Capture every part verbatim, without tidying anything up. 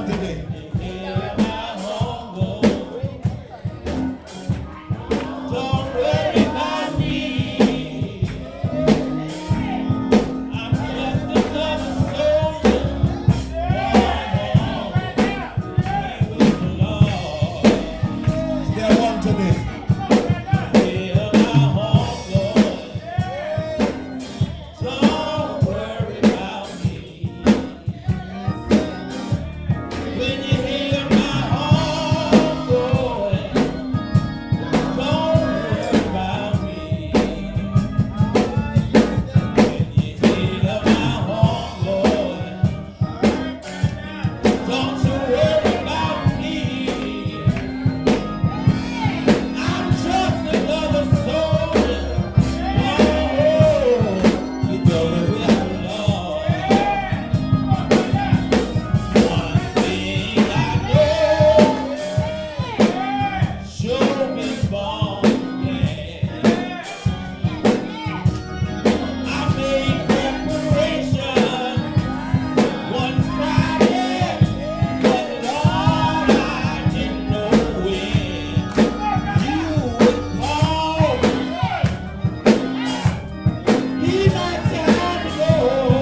today. Don't worry about me. I'm just another soldier. Be with the Lord. Is there one today? Hear my home, Lord. Don't worry about me. When you hear my home, Lord, don't worry about me. When you hear my home, Lord, don't you worry about me. I'm just another soldier. Oh, you know it without the Lord. One thing I know, show me born again. I made preparation one Friday, but Lord, I didn't know when you would call. Be my time to go.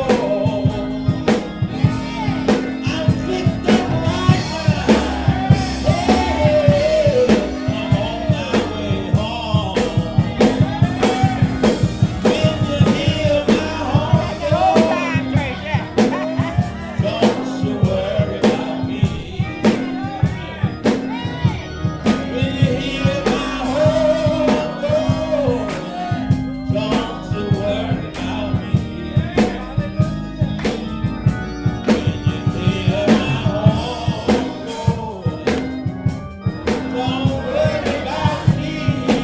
I'm fixed up right now. Hey, I'm on my way home. When you hear my home, Lord, don't you worry about me. When you hear my home, Lord, don't you worry about me. When you hear my home, Lord, don't worry about me.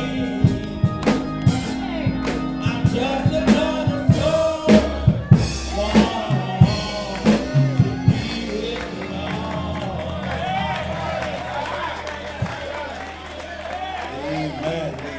I'm just another soul born to be with the Lord. Amen.